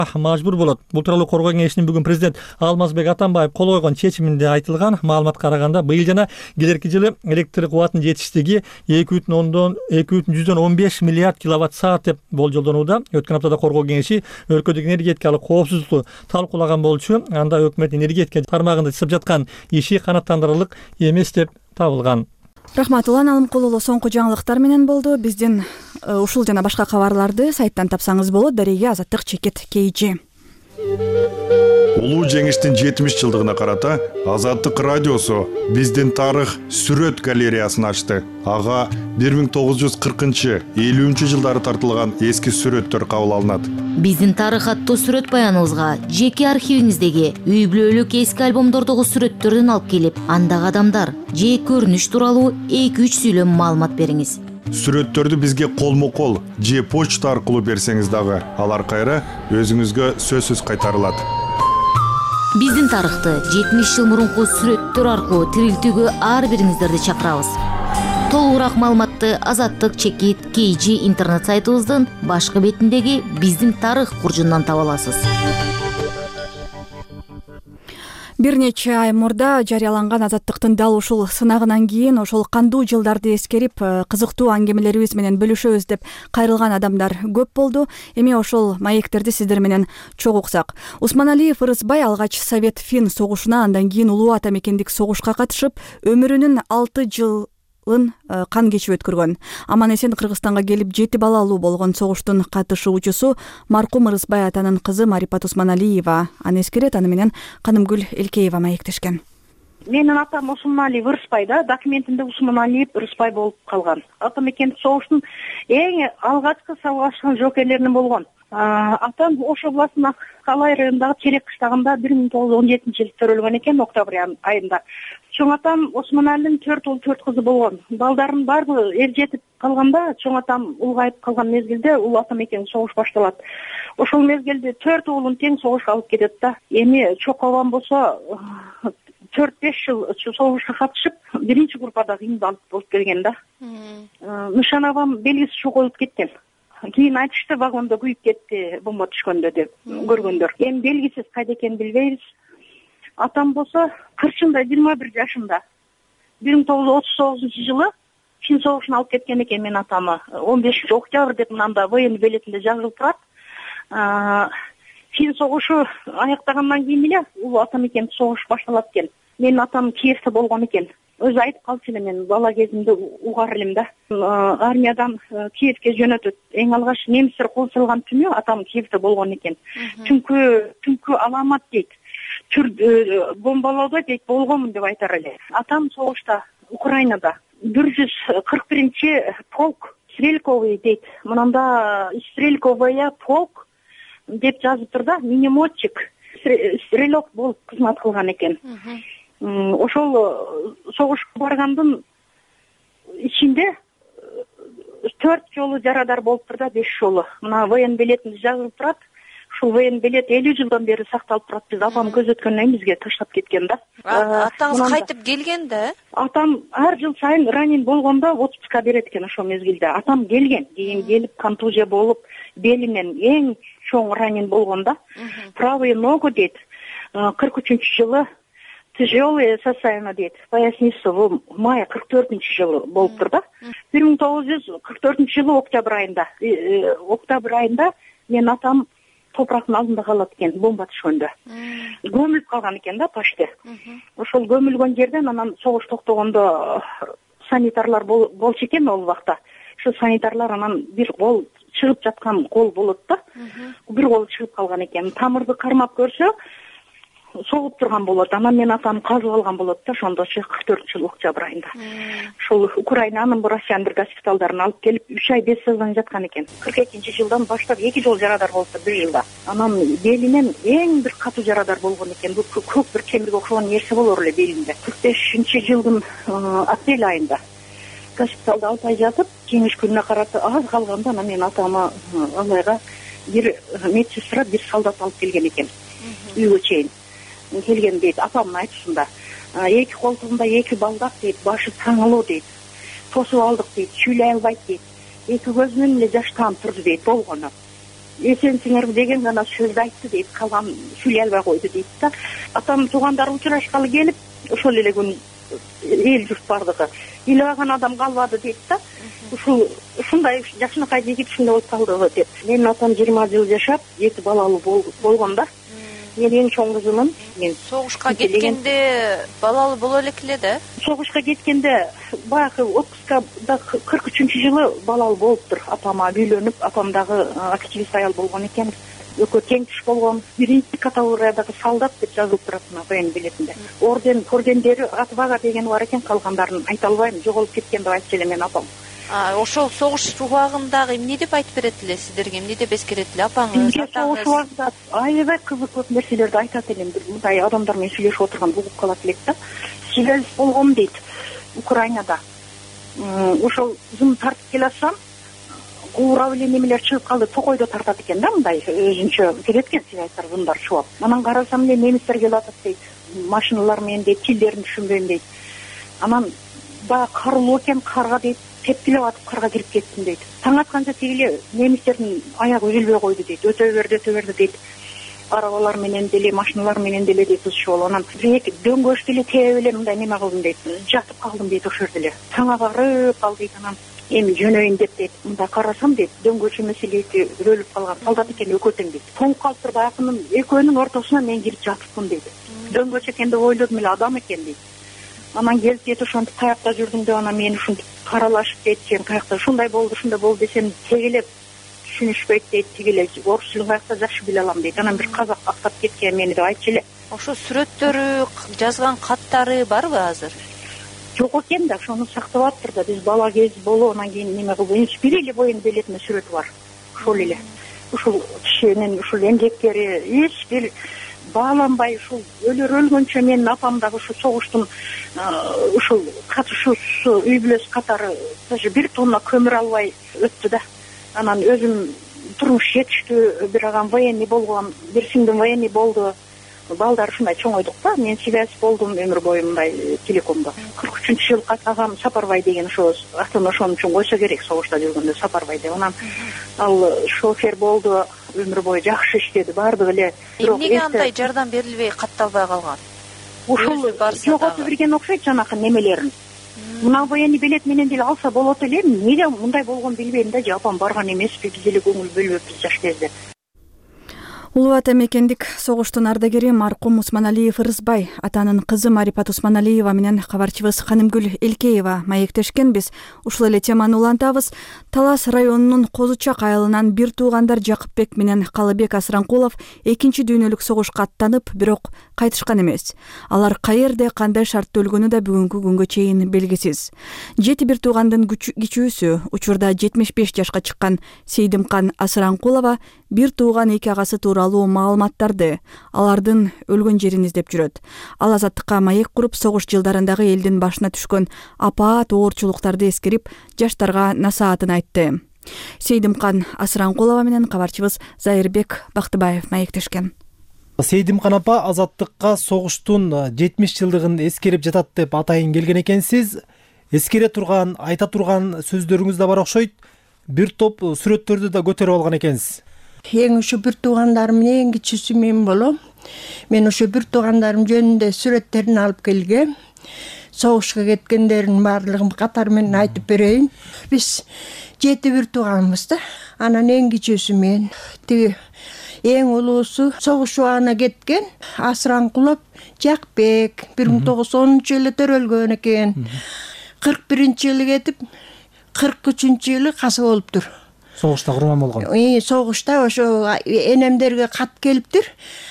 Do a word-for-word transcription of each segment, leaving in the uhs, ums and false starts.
мажбур болот. Бул тууралуу коргоо кеңешинин бүгүн президент Алмазбек Атамбаев кол койгон чечиминде айтылган. Маалыматка караганда быйыл жана келерки жылы электр кубатынын жетиштиги эки бүтүн ондон эки бүтүн жүздөн он беш миллиард киловатт саат деп болжолдонууда. Өткөн аптада коргоо кеңеши өлкөдөгү энергетикалык коопсуздукту талкуулаган болчу. Анда өкмөт энергетика тармагында жасап жаткан иши канааттандырарлык эмес деп табылган. Рахмат, Улан Алымкулулу соңку жаңылыктар менен болду. Биздин ушул жана башка кабарларды сайттан тапсаңыз болот. Дареге Азаттык Чекет Кейжи. Улуу жеңиштин жетимиш жылдыгына карата Азаттык радиосу биздин тарых сүрөт галереясын ачты. Ага бир миң тогуз жүз кыркынчы элүүнчү жылдары тартылган эски сүрөттөр кабыл алынат. Биздин тарых аттуу сүрөт баяныбызга жеке архивиңиздеги үй бүлөлүк эски альбомдордогу сүрөттөрдөн алып келип, андагы адамдар же көрүнүш тууралуу эки үч сүйлөм маалымат бериңиз. Сүрөттөрдү бизге колмо-кол же почта аркылуу берсеңиз дагы алар кайра өзүңүзгө сөзсүз кайтарылат. Биздин тарыхты жетимиш жыл мурунку сүрөттөр аркылуу тирилтүүгө ар бириңиздерди чакырабыз. Толугураак маалыматты Азаттык Чекит Кейжи интернет сайтыбыздын башкы бетиндеги биздин тарых куржундан таба аласыз. Бир нече ай мурда жарыяланган Азаттыктын дал ушул сынагынан кийин ошол кандуу жылдарды эскерип кызыктуу аңгемелерибиз менен бөлүшөбүз деп кайрылган адамдар көп болду. Эми ошол маектерди сиздер менен чогуу уксак. Усманалиев Ырысбай алгач Совет-Фин согушуна, андан кийин улуу ата мекендик согушка катышып, өмүрүнүн алты жыл кан кечип өткөргөн. Аман эсен Кыргызстанга келип жети балалуу болгон согуштун катышуучусу маркум Ырысбай атанын кызы Марипат Усманалиева. Аны эскерет, аны менен Канымгүл Элкеева маектешкен. Менин атам Усманалиев Ырысбай да, документинде Усманалиев Ырысбай болуп калган. Ата мекендик согуштун эң алгачкы сабашкан жокерлеринен болгон. Атам Ош областынын Калай районундагы Терек кыштагында бир миң тогуз жүз он жетинчи жылы төрөлгөн экен, октябрь айында. Чоң атам Осмоналинин төрт уул төрт кызы болгон. Балдарын баары эр жетип калганда, чоң атам улгайып калган мезгилде улуу ата мекендик согуш башталат. Ошол мезгилде төрт уулун тең согушка алып кетет да. Эми чокобам болсо төрт беш жыл согушка катышып, биринчи группада кыймылдап болуп келген да. Нышанабам белгиси чогулуп кеткен. Кийин айтышты, вагондо күйүп кетти бомба түшкөндө деп көргөндөр. Эми белгисиз кайда экенин билбейбиз. Атам болсо кырчында жыйырма бир жашында бир миң тогуз жүз отуз тогузунчу жылы Фин согушуна алып кеткен экен мен атамы. он бешинчи октябрь деп мында военный билетинде жазылып турат. Фин согушу аяктагандан кийин эле улуу ата мекендик согуш башталат экен. Менин атам Киевде болгон экен. Өзү айтып калчу эле, мен бала кезимде угар элем да. Армиядан Киевге жөнөтөт. Эң алгач немистер кол салган түнү атам Киевде болгон экен. Түнкү түнкү аламат дейт. Түр бомбалоодо дейт болгонмун деп айтар эле. Атам согушта Украинада бир жүз кырк биринчи полк стрелковый дейт. Мынанда стрелковая полк деп жазып тур да, минометчик, стрелок болуп кызмат кылган экен. Ошол согушка баргандын ичинде төрт жолу жарадар болуптур да, беш жолу. Мына воен билетинде жазылып турат. Ушул воен билет элүү жылдан бери сакталып турат. Биз апам көзөткөндөн кийин бизге таштап кеткен да. Атаңыз кайтып келген да? Атам ар жыл сайын ранен болгондо отпуска берет экен ошол мезгилде. Атам келген, кийин келип контузия болуп, белинен эң чоң ранен болгон да. Правый ногу дейт. кырк үчүнчү жылы тяжелое состояние дейт. Поясница в мая кырк төртүнчү жылы болуптур да. бир миң тогуз жүз кырк төртүнчү жылы октябрь айында. Октябрь айында мен атам топурактын алдында калат экен, бомба түшкөндө. Көмүлүп калган экен да почти. Ошол көмүлгөн жерден анан согуш токтогондо санитарлар болчу экен ол убакта. Ошо санитарлар анан бир кол чыгып жаткан кол болот да. Бир кол чыгып калган экен. Тамырды кармап көрсө, согуп турган болот. Анан мен атам казып алган болот да, ошондо кырк төртүнчү жыл октябрь айында. Ошол Украинанын Россиянын бир госпиталдарына алып келип, үч ай без сознания жаткан экен. кырк экинчи жылдан баштап эки жол жарадар болуптур бир жылда. Анан белинен эң бир катуу жарадар болгон экен. Бул көк бир темирге окшогон нерсе болор эле белинде. кырк бешинчи жылдын апрель айында госпиталда алып ай жатып, жеңиш күнүнө карата аз калганда анан мен атамы алайга бир медсестра, бир солдат алып келген экен. Үйгө чейин келген дейт, апамдын айтышында. Эки колтугунда эки балдак дейт, башы таңылуу дейт. Тосуп алдык дейт, сүйлөй албайт дейт. Эки көзүнөн эле жаш тамып турду дейт болгону. эсенсиңерби деген гана сөздү айтты дейт, калган сүйлөй албай койду дейт да. Атам туугандары учурашкалы келип ошол эле күн эл журт бардыгы ыйлаган адам калбады дейт да. Ушул ушундай жакшынакай жигит ушундай болуп калдыбы деп. Менин атам жыйырма жыл жашап эки балалуу болгон да. Мен эң чоң кызымын. Мен согушка кеткенде балалуу боло элек эле да. Согушка кеткенде баягы отпускада кырк үчүнчү жылы балалуу болуптур. Апама үйлөнүп, апам дагы активист аял болгон экен. Экөө тең түш болгон. Биринчи категориядагы солдат деп жазылып турат мына воен билетинде. Орден, ордендери отвага деген бар экен, калгандарын айта албайм. Жоголуп кеткен деп айтчу эле мен апам. А, ошол согуш убагындагы эмне деп айтып берет эле сиздерге, эмне деп эскерет эле апаңыз, атаңыз? Согуш убагында аябай кызык көп нерселерди айтат элем. Мындай адамдар менен сүйлөшүп отурган угуп калат элек да. Связь болгон дейт Украинада. Ошол зым тартып келатсам, куурап эле немелер чыгып калды, токойдо тартат экен да, мындай өзүнчө келет экен связьдар, зымдар чубап. Анан карасам эле немистер келип атат дейт. Машиналар менен дейт, тилдерин түшүнбөйм дейт. Анан баягы карылуу экен, карга дейт, тепкилеп атып карга кирип кеттим дейт. Таң атканча тигиле немистердин аягы үзүлбөй койду дейт. Өтө берди, өтө берди дейт. Арабалар менен деле, машиналар менен деле дейт, ушул. Анан эки дөңгөч деле тээп эле мындай неме кылдым дейт. Жатып калдым дейт ошол жерде эле. Таң агарып калды дейт. Анан эми жөнөйүн деп дейт. Мындай карасам дейт, дөңгөч эмес эле өрөлүп калган солдат экен, экөө тең дейт. Тоңуп калыптыр, баягынын экөөнүн ортосуна мен кирип жатыпмын дейт. Дөңгөч экен деп ойлодум эле, адам экен дейт. Анан келип дейт, ошентип каякта жүрдүм деп, анан мени ушинтип каралашып дейт, сен каякта ушундай болду, ушундай болду десем, тегелеп түшүнүшпөйт дейт, тигиле орус тилин каякта жакшы биле алам дейт. Анан бир казак актап кеткен мени деп айтчу эле. Ошо сүрөттөрү, жазган каттары барбы азыр? Жок экен да, ошону сактап атыптыр да. Биз бала кез болуп, анан кийин неме кылып, бир эле воен билетине сүрөтү бар. Ошол эле. Ушул кишинин ушул эмгектери эч бир бааланбай, ушул өлөр өлгөнчө менин апам дагы ушул согуштун ушул катышуусу үй бүлөсү катары даже бир тонна көмүр албай өттү да. Анан өзүм турмуш жетиштүү, бир агам военный болгон, бир сиңдим военный болду. Балдар ушундай чоңойдук да. Мен связь болдум өмүр бою мындай телекомдо. кырк үчүнчү жыл агам Сапарбай деген ошо атын ошон үчүн койсо керек, согушта жүргөндө Сапарбай деп. Анан ал шофер болду, өмүр бою жакшы иштеди, баардыгы эле. Эмнеге андай жардам берилбей катталбай калган? Ушул жоготуп берген окшойт жанакы немелерин. Мына военный билет менен деле алса болот эле. Эмнеге мындай болгон билбейм да, апам барган эмеспи, биз эле көңүл бөлбөппүз жаш кезде. Улуу ата мекендик согуштун ардагери маркум Усманалиев Ырысбай, атанын кызы Марипат Усманалиева менен кабарчыбыз Канымгүл Элкеева маектешкен. Биз ушул эле теманы улантабыз. Талас районунун Козучак айылынан бир туугандар Жакыпбек менен Калыбек Асранкулов экинчи дүйнөлүк согушка аттанып, бирок кайтышкан эмес. Алар каерде, кандай шартта өлгөнү да бүгүнкү күнгө чейин белгисиз. Жети бир туугандын кичүүсү, учурда жетимиш беш жашка чыккан Сейдимкан Асранкулова бир тууган эки агасы тууралуу маалыматтарды, алардын өлгөн жерин издеп жүрөт. Ал азаттыкка маек куруп, согуш жылдарындагы элдин башына түшкөн апаат оорчулуктарды эскерип, жаштарга насаатын айтты. Сейдимкан Асранкулова менен кабарчыбыз Зайырбек Бактыбаев маектешкен. Сейдимкан апа азаттыкка согуштун жетимиш жылдыгын эскерип жатат деп атайын келген экенсиз. Эскере турган, айта турган сөздөрүңүз да бар окшойт. Бир топ сүрөттөрдү да көтөрүп алган экенсиз. Эң ошо бир туугандарым эң кичүүсү мен болом. Мен ошо бир туугандарым жөнүндө сүрөттерин алып келгем. Согушка кеткендерин баардыгын катар менен айтып берейин. Биз жети бир тууганбыз да. Анан эң кичүүсү мен. Тиги эң улуусу согуш убагына кеткен Асранкулов Жакпек бир миң тогуз жүз онунчу жылы төрөлгөн экен. кырк биринчи жылы кетип, кырк үчүнчү жылы каза болуптур. Согушта курман болгон. И согушта ошо энемдерге кат келиптир.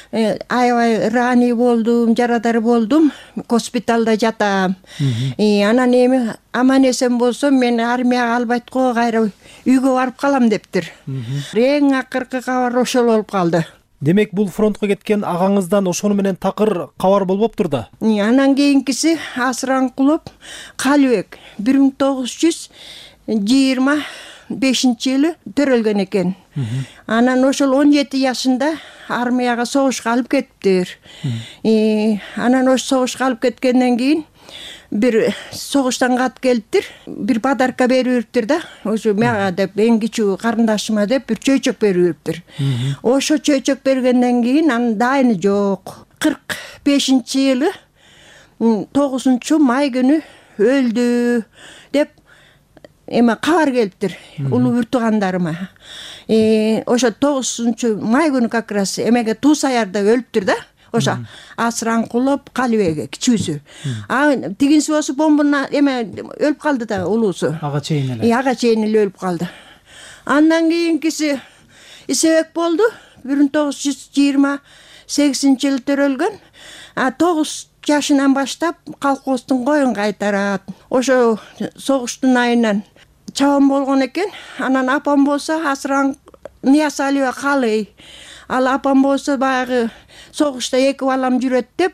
Аябай рани болдум, жарадар болдум, госпиталда жатам. И анан эми аман эсен болсом мен армияга албайт го, кайра үйгө барып калам дептир. Эң акыркы кабар ошол болуп калды. Демек бул фронтко кеткен агаңыздан ошону менен такыр кабар болбоптур да. Анан кийинкиси Асранкулов Калыбек бир миң тогуз жүз жыйырма бешинчи жылы төрөлгөн экен. Анан ошол он жети жашында армияга согушка алып кетиптир. И анан ошо согушка алып кеткенден кийин бир согуштан кат келиптир, бир подарка бериптир да, ошо мага деп, эң кичүү карындашыма деп бир чөйчөк бериптир. Ошо чөйчөк бергенден кийин анын дайыны жок. кырк бешинчи жылы тогузунчу май күнү өлдү деп эме кабар келиптир улуу бир туугандарыма. Ошо тогузунчу май күнү как раз эмеге Туус аярда өлүптүр да. Ошо Асыраңкулов Калыбеге кичүүсү. А тигинси болсо бомбана эме өлүп калды да, улуусу. Ага чейин эле. Ага чейин эле өлүп калды. Андан кийинкиси Исебек болду. бир миң тогуз жүз жыйырма сегизинчи жылы төрөлгөн. А тогуз жашынан баштап колхоздун коюн кайтарат. Ошо согуштун айынан чабан болгон экен. Анан апам болсо Асыран Ниязалиева Калый. Ал апам болсо баягы согушта эки балам жүрөт деп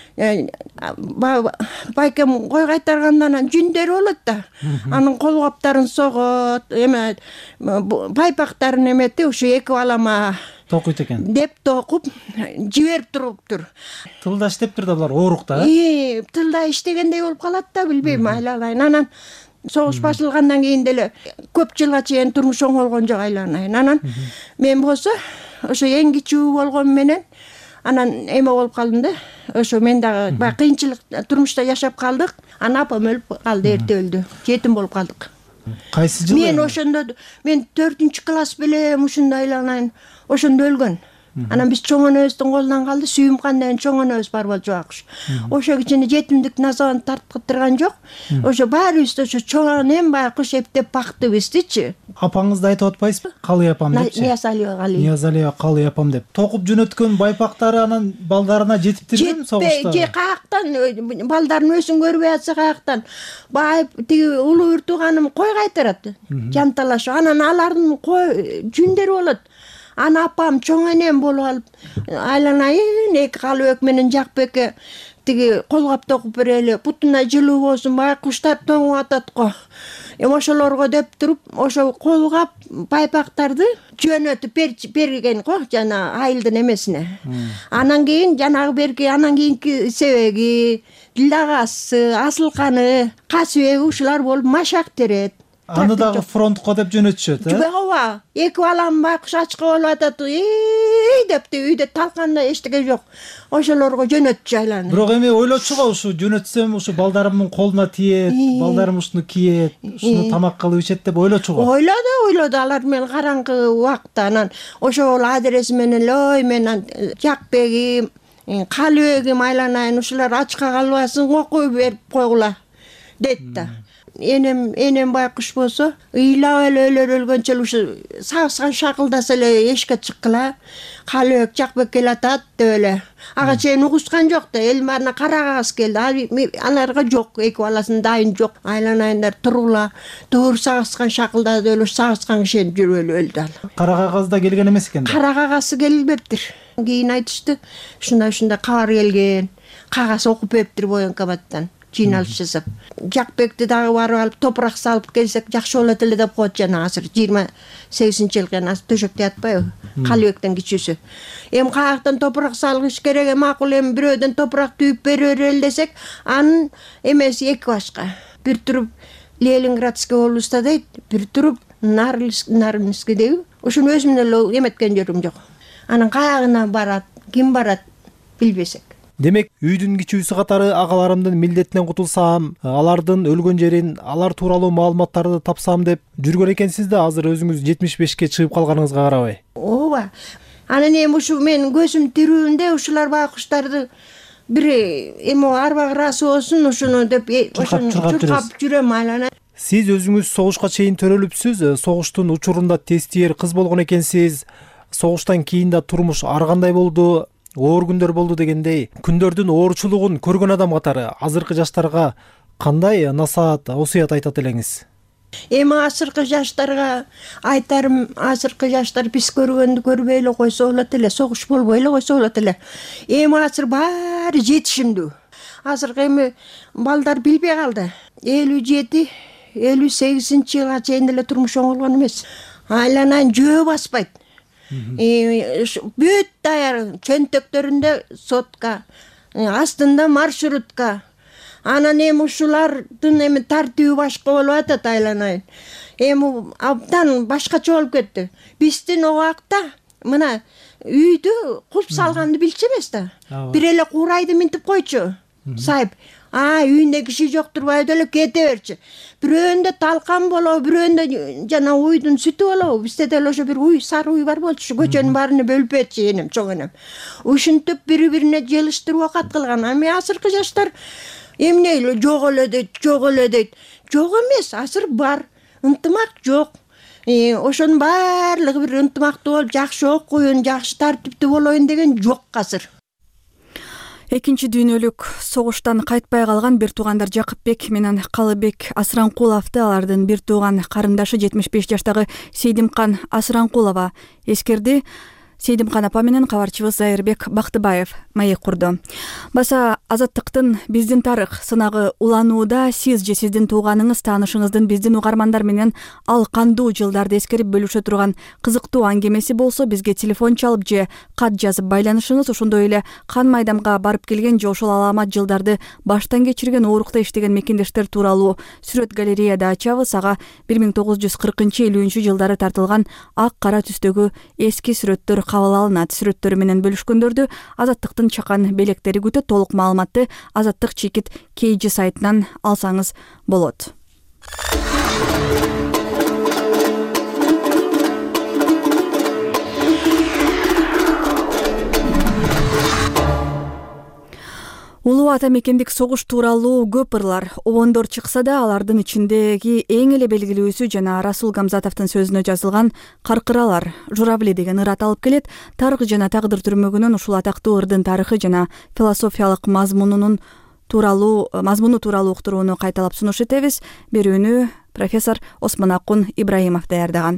байкем кой кайтаргандан жүндөрү болот да. Анын кол каптарын согот, эме байпактарын эметип ушу эки балама токуйт экен деп токуп жиберип туруптур. Тылда иштептир да булар оорук да. Ии, тылда иштегендей болуп калат да, билбейм, айланайын. Анан согуш башылгандан кийин деле көп жылга чейин турмуш оңолгон жок, айланайын. Анан мен болсо ошо эң кичүү болгон менен анан эме болуп калдым да. Ошо мен дагы баягы кыйынчылык турмушта жашап калдык. Анан апам өлүп калды, эрте өлдү. Жетим болуп калдык. Кайсы жылы? Мен ошондо мен төртүнчү класс белем ушундай айланайын. Ошондо өлгөн. Анан биз чоң энебиздин колунан калды, сүйүм кандайын чоң энебиз бар болчу акыш. Ошо кичине жетимдиктин азабын тарткыттырган жок. Ошо баарыбыз ошо чоң эм баягы куш эптеп бакты биздичи. Апаңызды айтып атпайсызбы? Калый апам депчи. Ниязалиева Калый. Ниязалиева Калый апам деп. Токуп жөнөткөн байпактары анан балдарына жетиптирбеми согушта? Же каяктан балдарын өзүн көрбөй атса каяктан. Байып тиги улуу бир тууганым кой кайтарат. Жанталашып. Анан алардын кой жүндөрү болот. Ана апам чоң энем болуп алып, айланайын эки Калыбек менен Жакбекке тиги колгап токуп берели, бутуна жылуу болсун, баягы куштар тоңуп атат го. Эми ошолорго деп туруп, ошо колгап байпактарды жөнөтүп берген го, жана айылдын эмесине. Анан кийин жанагы берки, анан кийинки Себеги, Дилдагасы, Асылканы, Касыбеги ушулар болуп машак терет. Аны дагы фронтко деп жөнөтүшөт, э? Ооба, эки балам байкуш ачка болуп атат, ий депти, үйдө талканда эчтеке жок. Ошолорго жөнөтчү айланып. Бирок эми ойлочу го, ушу жөнөтсөм ушу балдарымдын колуна тиет, балдарым ушуну кийет, ушуну тамак кылып ичет деп ойлочу го. Ойлоду, ойлоду, алар менен караңгы убакта анан ошол адреси менен ой мен Жакбегим, Калыбегим айланайын, ушулар ачка калбасын, окуй берип койгула дейт да. Энем энем байкуш болсо ыйлап эле өлөр өлгөнчө ушу сагышкан шакылдаса эле эшикке чыккыла. Калыбек Жакбек келатат деп эле. Ага чейин угушкан жок да, эл барына карагас келди. Аларга жок, эки баласын дайын жок. Айланайындар турула. Туур сагышкан шакылдады эле, сагышкан киши жүрүп эле өлдү ал. Карагагаз да келген эмес экен да. Карагагасы келбептир. Кийин айтышты, ушундай-ушундай кабар келген. Кагаз окуп бериптир военкоматтан. Жыйналыш жасап. Жакбекти дагы барып алып топурак салып келсек жакшы болот эле деп коет жана азыр жыйырма сегизинчи жылгы азыр төшөктө ятпайбы? Калыбектен кичүүсү. Эми каяктан топурак салыш керек, макул эми бирөөдөн топурак түйүп бере берели десек, анын эмеси эки башка. Бир туруп Ленинградский областта дейт, бир туруп Нарынский дейби. Ушуну өзүм эле эметкен жерим жок. Анын каягына барат, ким барат билбесек. Демек, үйдүн кичүүсү катары агаларымдын милдетинен кутулсам, алардын өлгөн жерин, алар тууралуу маалыматтарды тапсам деп жүргөн экенсиз да, азыр өзүңүз жетимиш бешке чыгып калганыңызга карабай. Ооба. Анан эми ушу мен көзүм тирүүндө ушулар байкуштарды бир эми арба кырасы болсун ушуну деп ошону чуркап жүрөм айлана. Сиз өзүңүз согушка чейин төрөлүпсүз, согуштун учурунда тестиер кыз болгон экенсиз. Согуштан кийин да турмуш ар кандай болду? Оор күндөр болду дегендей, күндөрдүн оорчулугун көргөн адам катары азыркы жаштарга кандай насаат, осуят айтат элеңиз? Эми азыркы жаштарга айтарым, азыркы жаштар биз көргөндү көрбөй эле койсо болот эле, согуш болбой эле койсо болот эле. Эми азыр баары жетишимдүү. Азыркы эми балдар билбей калды. элүү жети, элүү сегизинчи жылга чейин эле турмуш оңолгон эмес. Айланайын жөө баспайт. Бүт даяр чөнтөктөрүндө сотка, астында маршрутка. Анан эми ушулардын эми тартиби башка болуп атат, айланайын. Эми абдан башкача болуп кетти. Биздин убакта мына үйдү кулп салганды билчү эмес да. Бир эле курайды минтип койчу. Сайып, а үйүндө киши жок турбайбы эле кете берчи. Бирөөндө талкан болобу, бирөөндө жана уйдун сүтү болобу. Бизде деле ошо бир уй, сары уй бар болчу. Көчөнүн баарына бөлүп берчи энем, чоң энем. Ушинтип бири-бирине желиштирип окат кылган. Эми азыркы жаштар эмне эле жок эле дейт, жок эле дейт. Жок эмес, азыр бар. Ынтымак жок. Ошонун баардыгы бир ынтымактуу болуп, жакшы окуйун, жакшы тартиптүү болоюн деген жок азыр. Экинчи дүйнөлүк согуштан кайтпай калган бир туугандар Жакыпбек менен Калыбек Асыранкуловду алардын бир тууган карындашы жетимиш беш жаштагы Сейдимкан Асыранкулова эскерди. Сейдимкан апа менен кабарчыбыз Зайырбек Бактыбаев маек курду. Баса Азаттыктын биздин тарых сынагы уланууда сиз же сиздин тууганыңыз, таанышыңыздын биздин угармандар менен ал кандуу жылдарды эскерип бөлүшө турган кызыктуу аңгемеси болсо бизге телефон чалып же кат жазып байланышыңыз, ошондой эле кан майдамга барып келген же ошол аламат жылдарды баштан кечирген, оорукта иштеген мекендештер тууралуу сүрөт галереяда ачабыз. Ага бир миң тогуз жүз кыркынчы элүүнчү жылдары тартылган ак кара түстөгү эски сүрөттөр кабыл алынат. Сүрөттөрү менен бөлүшкөндөрдү Азаттыктын чакан белектери күтөт. Толук маалыматты Азаттык чекит кей жи сайтынан алсаңыз болот. Улуу ата мекендик согуш тууралуу көп ырлар, обондор чыкса да, алардын ичиндеги эң эле белгилүүсү жана Расул Гамзатовдун сөзүнө жазылган Каркыралар, Журавли деген ыр аталып келет. Тарых жана тагдыр түрмөгүнөн ушул атактуу ырдын тарыхы жана философиялык мазмунунун тууралуу мазмуну тууралуу уктурууну кайталап сунуш этебиз. Берүүнү профессор Осмонакун Ибраимов даярдаган.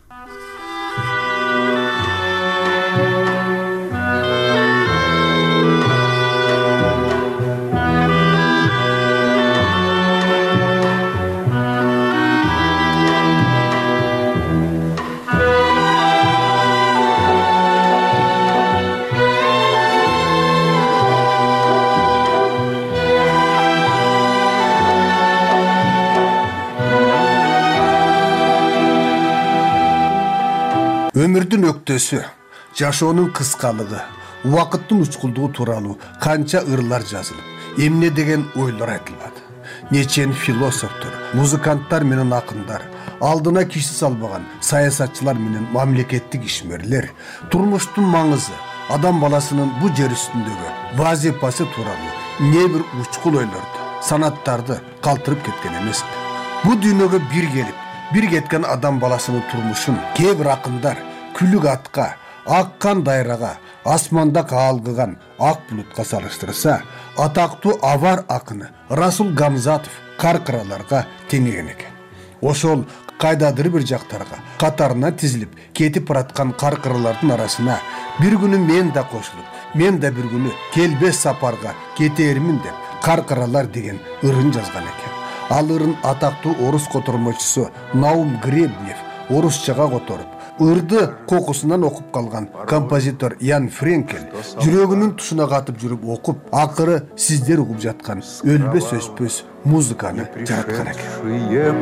Өмүрдүн өктөсү, жашоонун кыскалыгы, убакыттын учкулдугу тууралуу канча ырлар жазылып, эмне деген ойлор айтылбады. Нечен философтор, музыканттар менен акындар, алдына киши салбаган саясатчылар менен мамлекеттик ишмерлер турмуштун маңызы, адам баласынын бу жер үстүндөгү вазифасы тууралуу не бир учкул ойлорду, санаттарды калтырып кеткен эмеспи. Бу дүйнөгө бир келип, бир кеткен адам баласынын турмушун кээ бир акындар күлүк атка, аккан дайрага, асманда каалгыган ак булутка салыштырса, атактуу авар акыны Расул Гамзатов Каркыраларга теңеген экен. Ошол кайдадыр бир жактарга катарына тизилип кетип бараткан каркыралардын арасына бир күнү мен да кошулуп, мен да бир күнү келбес сапарга кетермин деп Каркыралар деген ырын жазган экен. Ал ырын атактуу орус котормочусу Наум Гребнев орусчага которуп, ырды кокусунан окуп калган композитор Ян Френкель жүрөгүнүн тушуна катып жүрүп окуп, акыры сиздер угуп жаткан өлбөс өспөс музыканы жараткан экен.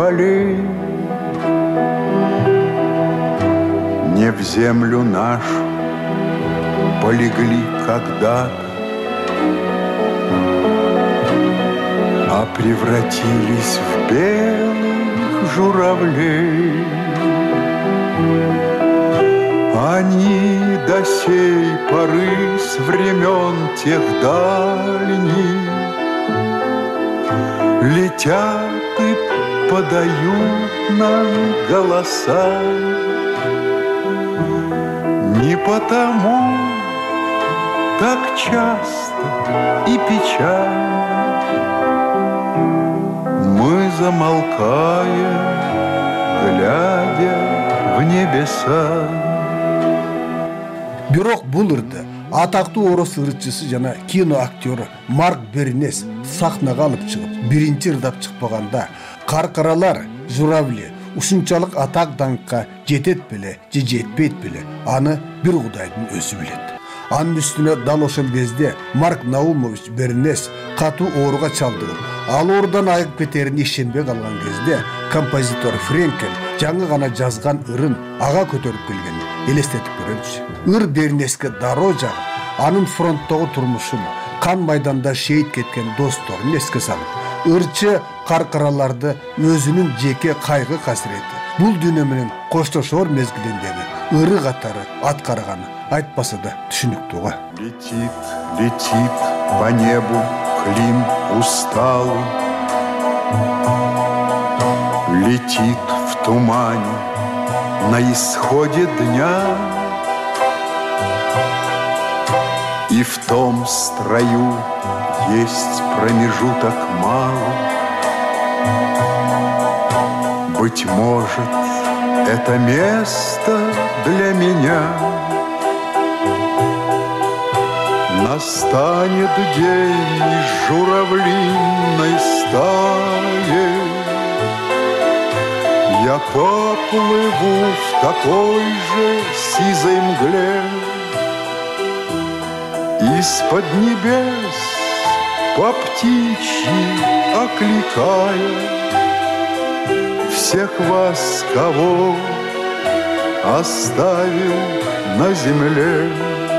Не в землю нашу полегли когда-то, а превратились в белых журавлей. Они до сей поры с времен тех дальних летят и подают нам голоса. Не потому так часто и печально мы замолкаем, глядя в небеса. Бирок бул ырды атактуу орус ырчысы жана кино актёру Марк Бернес сахнага алып чыгып, биринчи ырдап чыкпаганда Каркыралар, Журавли ушунчалык атак даңкка жетет беле же жетпейт беле, аны бир Кудайдын өзү билет. Анын үстүнө дал ошол кезде Марк Наумович Бернес катуу ооруга чалдыгып, ал оорудан айыгып кетерин ишенбей калган кезде композитор Френкель жаңы гана жазган ырын ага көтөрүп келгенин элестетип көрөлүчү. Ыр Бернеске дароо жагып, анын фронттогу турмушун, кан майданда шейит кеткен досторун эске салып, ырчы каркараларды өзүнүн жеке кайгы касирети, бул дүйнө менен коштошор мезгилиндеги ыры катары аткарганы айтпаса да түшүнүктүү го. Летит, летит по небу клин усталый, летит в тумане на исходе дня, и в том строю есть промежуток малый. Быть может, это место для меня. Настанет день из журавлиной стаи, я поплыву в такой же сизой мгле, из-под небес по птичьи окликая всех вас, кого оставил на земле.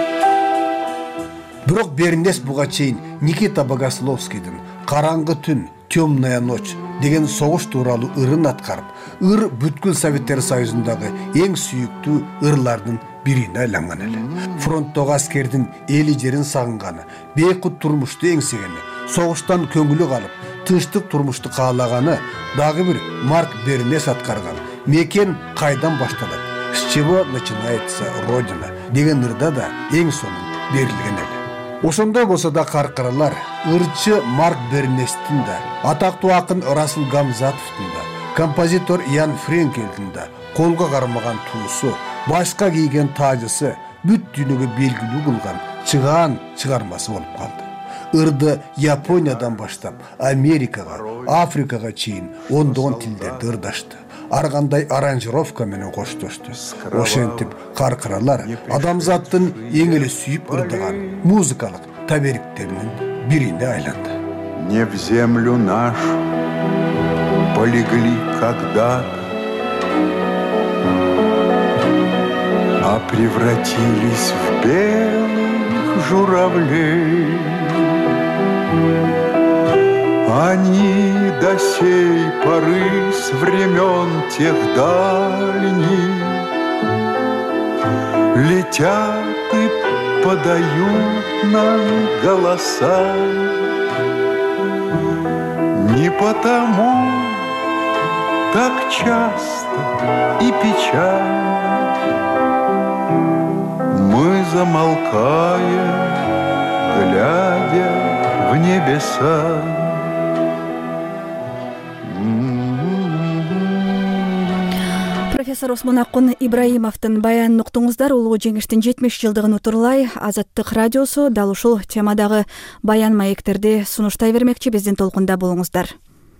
Бирок Бернес буга чейин Никита Богословскийдин «Караңгы түн, темная ночь» деген согуш тууралуу ырын аткарып, ыр бүткүл Советтер Союзундагы эң сүйүктүү ырлардын бирине айланган эле. Фронттогу аскердин эли жерин сагынганы, бейкут турмушту эңсегени, согуштан көңүлү калып, тынчтык турмушту каалаганы дагы бир Марк Бернес аткарган «Мекен кайдан башталат? С чего начинается Родина» деген ырда да эң сонун берилген эле. Ошондой болсо да каркаралар ырчы Марк Бернестин да, атактуу акын Расул Гамзатовдун да, композитор Ян Френкелдин да колго кармаган туусу, башка кийген таажысы бүт дүйнөгө белгилүү кылган чыгаан чыгармасы болуп калды. Ырды Япониядан баштап Америкага, Африкага чейин ондогон тилдерди ырдашты. Ар кандай аранжировка менен коштошту. Ошентип каркаралар адамзаттын эң эле сүйүп ырдаган музыкалык табериктеринин бирине айланды. Не в землю нашу полегли когда-то, а превратились в белых журавлей. Они до сей поры с времен тех дальних летят и подают нам голоса. Не потому так часто и печально мы замолкаем, глядя в небеса. Профессор Осмонакун Ибраимовдун баянын уктуңуздар. Улуу жеңиштин жетимиш жылдыгын утурлай Азаттык радиосу дал ушул темадагы баян маектерди сунуштай бермекчи. Биздин толкунда болуңуздар.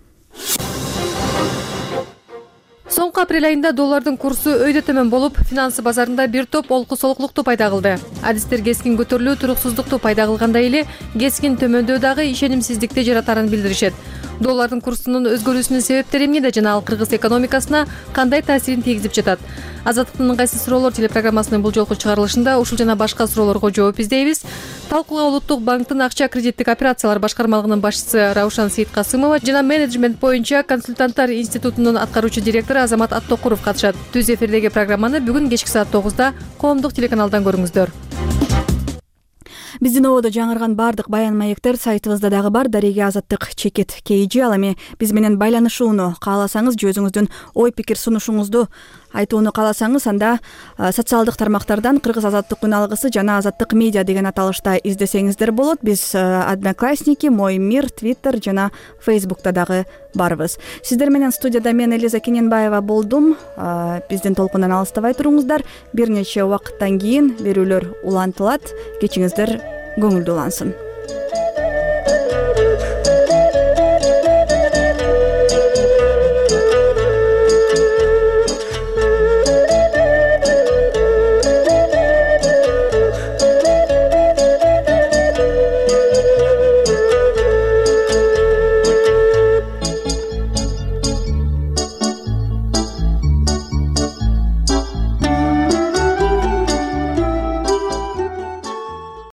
Соңку апрель айында доллардын курсу өйдө төмөн болуп, финансы базарында бир топ олку солуклукту пайда кылды. Адистер кескин көтөрүлүү туруксуздукту пайда кылгандай эле, кескин төмөндөө дагы ишенимсиздикти жаратарын билдиришет. Доллардын курсунун өзгөрүүсүнүн себептери эмнеде жана ал кыргыз экономикасына кандай таасирин тийгизип жатат? Азаттыктын ыңгайсыз суроолор телепрограммасынын бул жолку чыгарылышында ушул жана башка суроолорго жооп издейбиз. Талкууга Улуттук банктын акча кредиттик операциялар башкармалыгынын башчысы Раушан Сейиткасымова жана менеджмент боюнча консультанттар институтунун аткаруучу директору Азамат Аттокуров катышат. Түз эфирдеги программаны бүгүн кечки саат тогузда коомдук телеканалдан көрүңүздөр. Биздин ободо жаңырган бардык баян маектер сайтыбызда дагы бар. Дареге Азаттык чекит кей жи. Ал эми биз менен байланышууну кааласаңыз, өзүңүздүн ой пикир сунушуңузду айтууну кааласаңыз, анда социалдык тармактардан Кыргыз Азаттык күн алгысы жана Азаттык медиа деген аталышта издесеңиздер болот. Биз Одноклассники, Мой мир, Твиттер жана Фейсбукта дагы барбыз. Сиздер менен студияда мен Элиза Кененбаева болдум. Биздин толкундан алыстабай туруңуздар. Бир нече убакыттан кийин берүүлөр улантылат. Кечиңиздер көңүлдүү улансын.